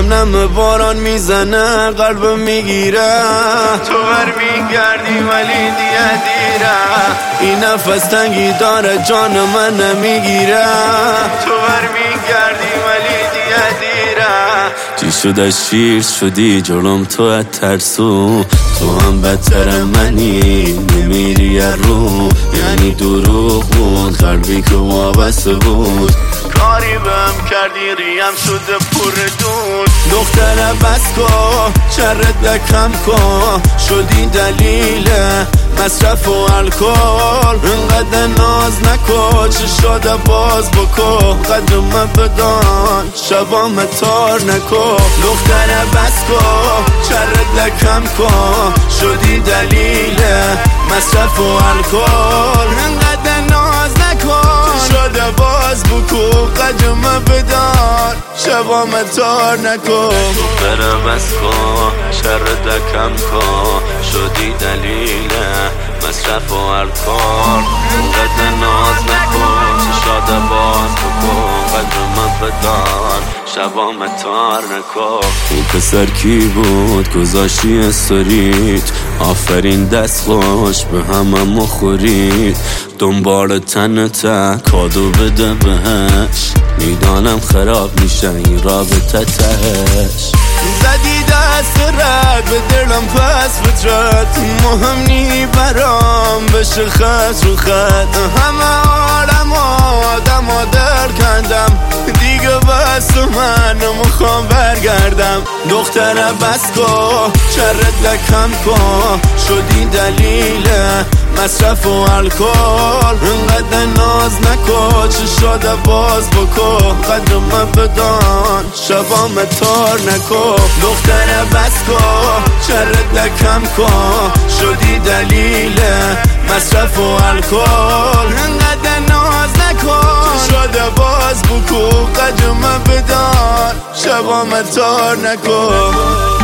نم نم باران میزنه قلبم میگیره، تو برمیگردی ولی دیگه دیره. این نفس تنگی داره جان من نمیگیره، تو برمیگردی ولی دیگه دیره. چی شده شیر شدی جلوم تو ترسو، تو هم بدتر منی نمیری رو. یعنی دروغ بود قلبی که وابسته بود، کاری بهم کردی ریم شده پر دود. دختر بس کن چرت کم کن، شدی دلیل مصرف و الکل. اینقدر ناز نکن چی شده باز بکن، قدر من بدان شبام تار نکن. دختر بس کن چرت کم کن، شدی دلیل مصرف و الکل. اینقدر ناز نکن چی شده باز بکن، قدر من بدان شبام تار نکن. دختر بس کن شرط کم کن، شدی دلیل مصرف و الکل. اینقدر ناز نکن چی شده باز بکن، قدر من بدان شبام تار نکن. این پسر کی بود گذاشتی استوریت، آفرین دست خوش به همه مخورید. دنبال تنته کادو بده بهش، میدانم خراب میشه این رابطه تهش. زدی دست رد به دلم پس فطرت، مهم نی برام بشه خط رو خط. همه عالم آدم ها در کندم دیگه، بس من نمیخوام برگردم. دختر بس کن چرت کم کن، شدی دلیل مصرف و الکل. اینقدر ناز نکن چی شده باز بکن، قدر من بدان شبام تار نکن. دختر بس کن چرت کم کن، شدی دلیل مصرف و الکل. اینقدر ناز نکن چی شده باز بکن، قدر من بدان شبام تار نکن.